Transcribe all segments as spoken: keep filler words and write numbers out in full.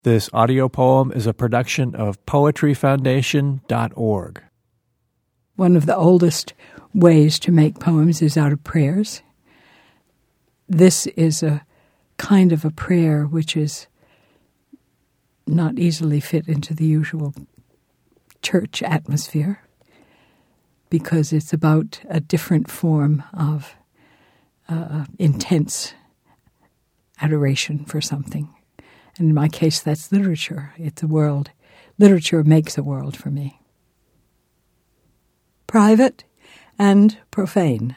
This audio poem is a production of poetry foundation dot org. One of the oldest ways to make poems is out of prayers. This is a kind of a prayer which is not easily fit into the usual church atmosphere because it's about a different form of uh, intense adoration for something. And in my case, that's literature. It's a world. Literature makes a world for me. Private and profane.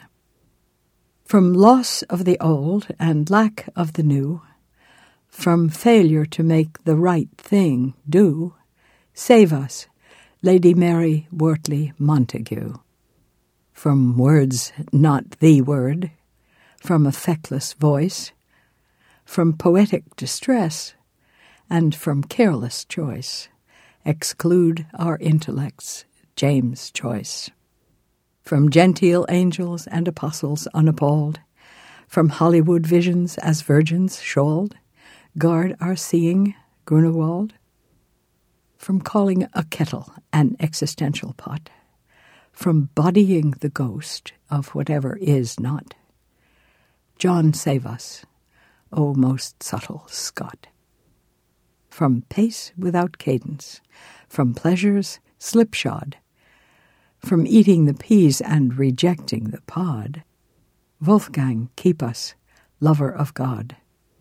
From loss of the old and lack of the new, from failure to make the right thing do, save us, Lady Mary Wortley Montagu. From words not the word, from a feckless voice, from poetic distress, and from careless choice, exclude our intellects, James Joyce. From genteel angels and apostles unappalled, from Hollywood visions as virgins shawled, guard our seeing, Grunewald. From calling a kettle an existential pot, from bodying the ghost of whatever is not. John save us, O most subtle Scot. From pace without cadence, from pleasures slipshod, from eating the peas and rejecting the pod, Wolfgang, keep us, lover of God.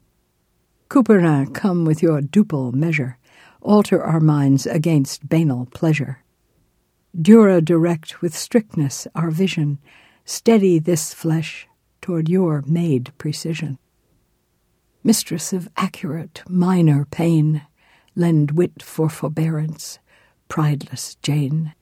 Couperin, come with your duple measure, alter our minds against banal pleasure. Dura, direct with strictness our vision, steady this flesh toward your made precision. Mistress of accurate minor pain, lend wit for forbearance, prideless Jane.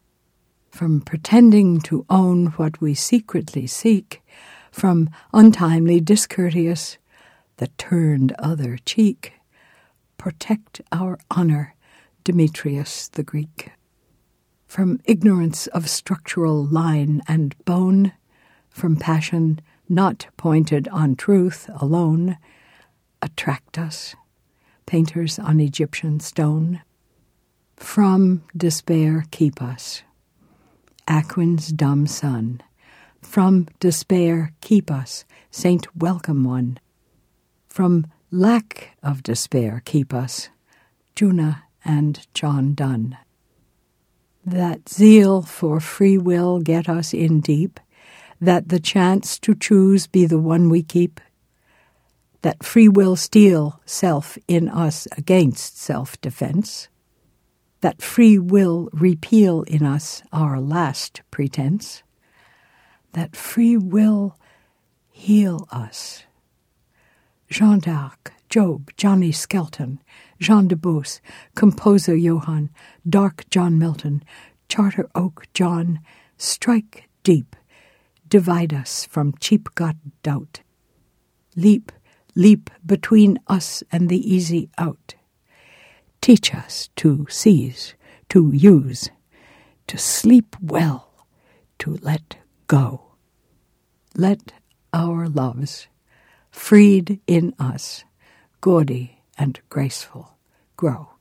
From pretending to own what we secretly seek, from untimely discourteous, the turned other cheek, protect our honor, Demetrius the Greek. From ignorance of structural line and bone, from passion not pointed on truth alone, attract us, painters on Egyptian stone. From despair keep us, Aquin's dumb son. From despair keep us, Saint Welcome One. From lack of despair keep us, Juna and John Donne. That zeal for free will get us in deep, that the chance to choose be the one we keep, that free will steel self in us against self-defense, that free will repeal in us our last pretense, that free will heal us. Jeanne d'Arc, Job, Johnny Skelton, Jean de Beauce, composer Johann, dark John Milton, Charter Oak John, strike deep, divide us from cheap-got doubt. Leap, leap between us and the easy out. Teach us to seize, to use, to sleep well, to let go. Let our loves, freed in us, gaudy and graceful, grow.